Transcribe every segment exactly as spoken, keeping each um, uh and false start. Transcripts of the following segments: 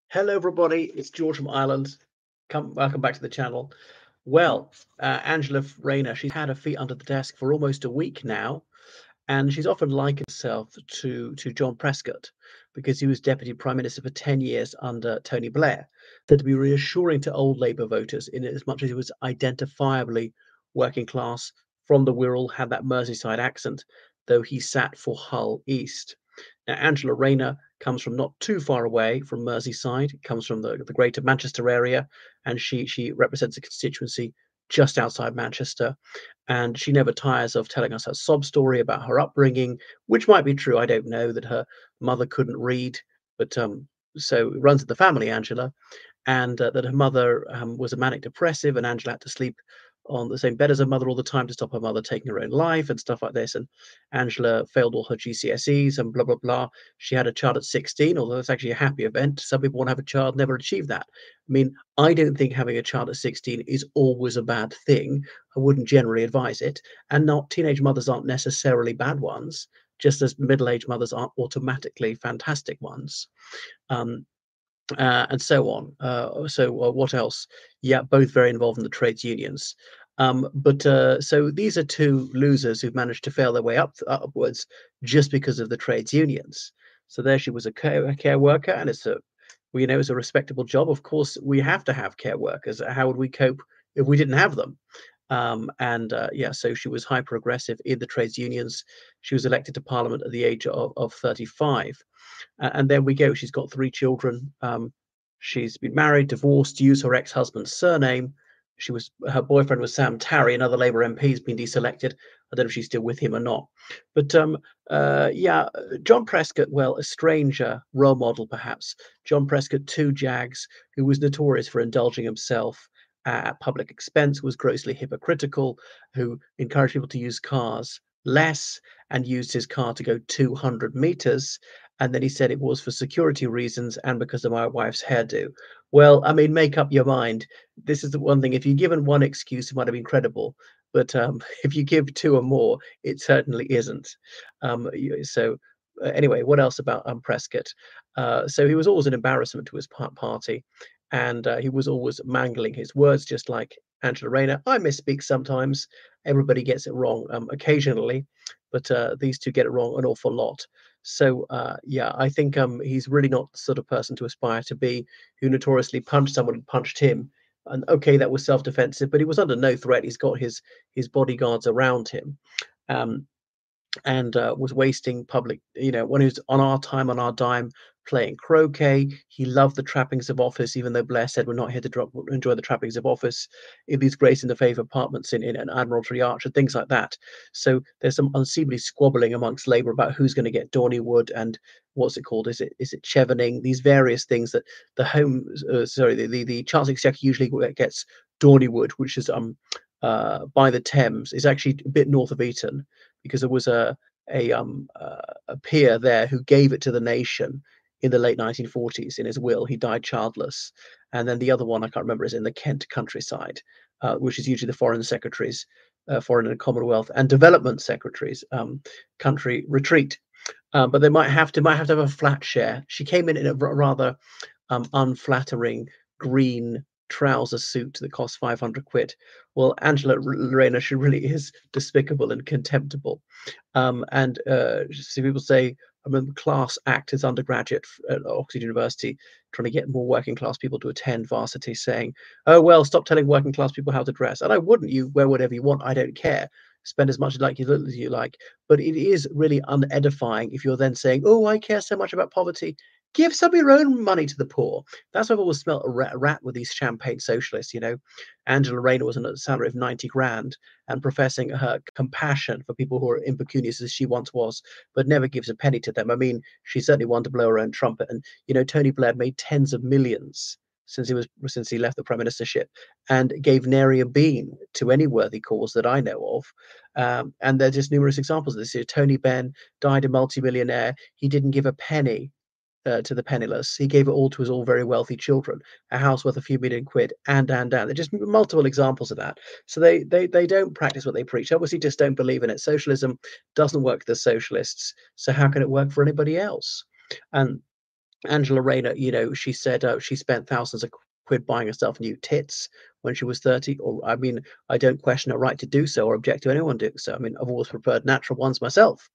Hello, everybody. It's George from Ireland. Come, welcome back to the channel. Well, uh, Angela Rayner, she's had her feet under the desk for almost a week now, and she's often likened herself to to John Prescott because he was Deputy Prime Minister for ten years under Tony Blair. Said to be reassuring to old Labour voters in as much as he was identifiably working class from the Wirral, had that Merseyside accent, though he sat for Hull East. Now, Angela Rayner comes from not too far away from Merseyside, comes from the, the Greater Manchester area, and she she represents a constituency just outside Manchester. And she never tires of telling us her sob story about her upbringing, which might be true. I don't know that her mother couldn't read, but um, so it runs in the family, Angela, and uh, that her mother um, was a manic depressive, and Angela had to sleep on the same bed as her mother all the time to stop her mother taking her own life and stuff like this. And Angela failed all her G C S Es and blah blah blah. She had a child at sixteen, although it's actually a happy event. Some people want to have a child, never achieve that. I mean, I don't think having a child at sixteen is always a bad thing. I wouldn't generally advise it, and not teenage mothers aren't necessarily bad ones, just as middle-aged mothers aren't automatically fantastic ones. Um, uh, and so on. Uh, so uh, what else? Yeah, both very involved in the trades unions. Um, but uh, so these are two losers who've managed to fail their way up upwards just because of the trades unions. So there she was a care, a care worker, and it's a well, you know, it's a respectable job. Of course, we have to have care workers. How would we cope if we didn't have them? Um, and uh, yeah, so she was hyper aggressive in the trades unions. She was elected to parliament at the age of, of thirty-five. Uh, and there we go. She's got three children. Um, she's been married, divorced, used her ex-husband's surname. She was her boyfriend was Sam Tarry, another Labour M P, has been deselected. I don't know if she's still with him or not. But um, uh, yeah, uh, John Prescott, well, a stranger role model perhaps. John Prescott, two Jags, who was notorious for indulging himself at public expense, was grossly hypocritical, who encouraged people to use cars less and used his car to go two hundred meters, and then he said it was for security reasons and because of my wife's hairdo. Well, I mean, make up your mind. This is the one thing. If you're given one excuse, it might have been credible, but um, if you give two or more, it certainly isn't. Um, you- so, uh, anyway, what else about um, Prescott? Uh, so he was always an embarrassment to his par- party, and uh, he was always mangling his words, just like Angela Rayner. I misspeak sometimes. Everybody gets it wrong um, occasionally, but uh, these two get it wrong an awful lot. So uh, yeah, I think um, he's really not the sort of person to aspire to be, who notoriously punched someone and punched him. And okay, that was self-defensive, but he was under no threat. He's got his his bodyguards around him. Um, and uh, was wasting public, you know, when he was on our time, on our dime, playing croquet. He loved the trappings of office, even though Blair said we're not here to drop, enjoy the trappings of office in these grace in the favour apartments in, in an Admiralty Arch and things like that. So there's some unseemly squabbling amongst Labour about who's going to get Dorneywood and what's it called? Is it is it Chevening? These various things that the Home, uh, sorry, the, the the Chancellor Exchequer usually gets Dorneywood, which is um uh, by the Thames, is actually a bit north of Eton, because there was a a um uh, a peer there who gave it to the nation in the late nineteen forties in his will. He died childless, and then the other one I can't remember is in the Kent countryside, uh, which is usually the foreign secretaries, uh, foreign and Commonwealth and development secretaries' um, country retreat. Um, but they might have to might have to have a flat share. She came in in a rather um, unflattering green trouser suit that cost five hundred quid. Well, Angela Rayner, she really is despicable and contemptible. Um, and uh, see people say, I remember class act as undergraduate at Oxford University, trying to get more working class people to attend varsity, saying, "Oh well, stop telling working class people how to dress." And I wouldn't. You wear whatever you want. I don't care. Spend as much like you as you like. But it is really unedifying if you're then saying, "Oh, I care so much about poverty." Give some of your own money to the poor. That's why I've always smelt a rat, a rat with these champagne socialists. You know, Angela Rayner was on a salary of ninety grand and professing her compassion for people who are impecunious as she once was, but never gives a penny to them. I mean, she certainly wanted to blow her own trumpet. And you know, Tony Blair made tens of millions since he was since he left the prime ministership, and gave nary a bean to any worthy cause that I know of. Um, and there's just numerous examples of this. Here, Tony Benn died a multimillionaire. He didn't give a penny uh, to the penniless. He gave it all to his all very wealthy children, a house worth a few million quid, and and and. There's just multiple examples of that. So they they they don't practice what they preach. Obviously, just don't believe in it. Socialism doesn't work for the socialists. So how can it work for anybody else? And Angela Rayner, you know, she said uh, she spent thousands of quid buying herself new tits when she was thirty. Or, I mean, I don't question her right to do so or object to anyone doing so. I mean, I've always preferred natural ones myself.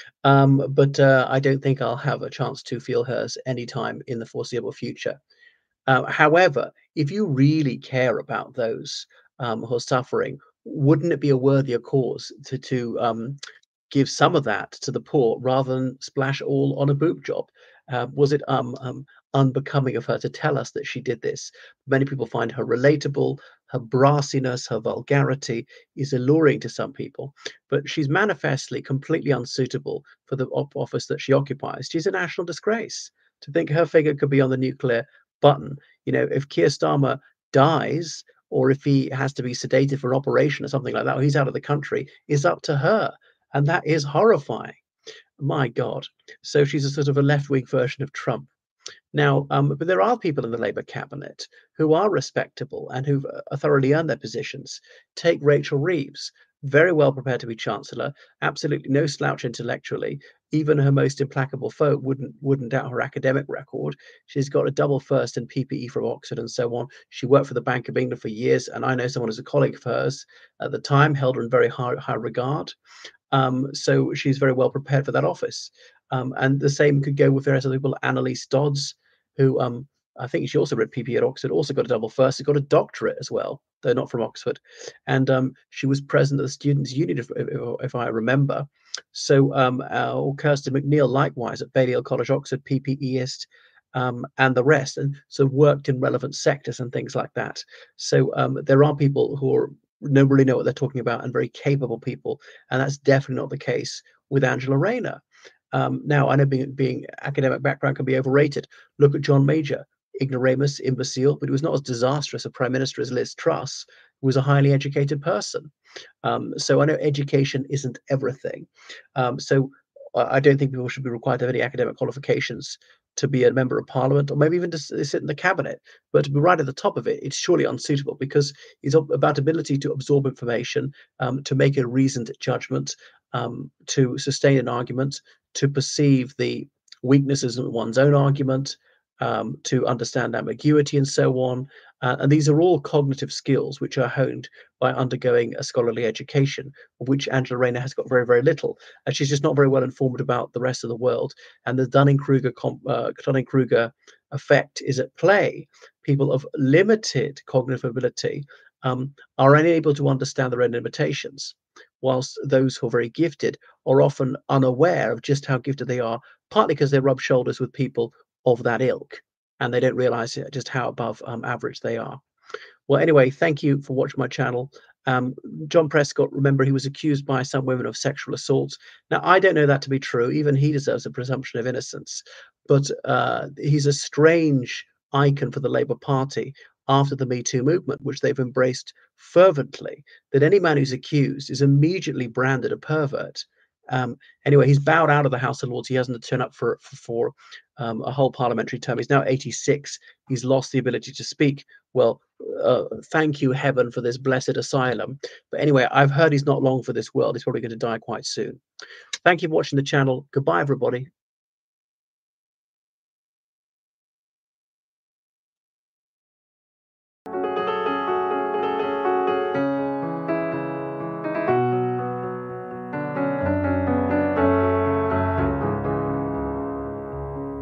Um, but uh, I don't think I'll have a chance to feel hers anytime in the foreseeable future. Uh, however, if you really care about those um, who are suffering, wouldn't it be a worthier cause to to um, give some of that to the poor rather than splash all on a boob job? Uh, was it um, um, unbecoming of her to tell us that she did this? Many people find her relatable. Her brassiness, her vulgarity is alluring to some people, but she's manifestly completely unsuitable for the op- office that she occupies. She's a national disgrace. To think her figure could be on the nuclear button. You know, if Keir Starmer dies or if he has to be sedated for an operation or something like that, or he's out of the country, is up to her. And that is horrifying. My God. So she's a sort of a left-wing version of Trump. Now, um, but there are people in the Labour cabinet who are respectable and who've uh, thoroughly earned their positions. Take Rachel Reeves, very well prepared to be Chancellor, absolutely no slouch intellectually. Even her most implacable foe wouldn't wouldn't doubt her academic record. She's got a double first in P P E from Oxford and so on. She worked for the Bank of England for years, and I know someone who's a colleague of hers at the time, held her in very high, high regard. Um, so she's very well prepared for that office. Um, and the same could go with various other people. Annalise Dodds, who um, I think she also read P P at Oxford, also got a double first, she got a doctorate as well, though not from Oxford. And um, she was president of the Students' Union, if, if, if I remember. So, um, uh, Kirsten McNeil, likewise at Balliol College, Oxford, PPEist, um, and the rest, and so worked in relevant sectors and things like that. So um, there are people who are no really know what they're talking about and very capable people, and that's definitely not the case with Angela Rayner. Um, now, I know being, being academic background can be overrated. Look at John Major, ignoramus, imbecile, but he was not as disastrous a prime minister as Liz Truss, who was a highly educated person. Um, so I know education isn't everything. Um, so I I don't think people should be required to have any academic qualifications to be a member of parliament or maybe even to s- sit in the cabinet. But to be right at the top of it, it's surely unsuitable because it's ab- about ability to absorb information, um, to make a reasoned judgment, um, to sustain an argument, to perceive the weaknesses of one's own argument, um, to understand ambiguity and so on. Uh, and these are all cognitive skills which are honed by undergoing a scholarly education, of which Angela Rayner has got very, very little. And she's just not very well informed about the rest of the world. And the Dunning-Kruger comp- uh, Dunning-Kruger effect is at play. People of limited cognitive ability um, are unable to understand their own limitations, whilst those who are very gifted are often unaware of just how gifted they are, partly because they rub shoulders with people of that ilk, and they don't realize just how above um, average they are. Well, anyway, thank you for watching my channel. Um, John Prescott, remember, he was accused by some women of sexual assault. Now, I don't know that to be true. Even he deserves a presumption of innocence. But uh, he's a strange icon for the Labour Party after the Me Too movement, which they've embraced fervently, that any man who's accused is immediately branded a pervert. Um, anyway, he's bowed out of the House of Lords. He hasn't turned up for, for, for um, a whole parliamentary term. He's now eighty-six. He's lost the ability to speak. Well, uh, thank you, heaven, for this blessed asylum. But anyway, I've heard he's not long for this world. He's probably going to die quite soon. Thank you for watching the channel. Goodbye, everybody.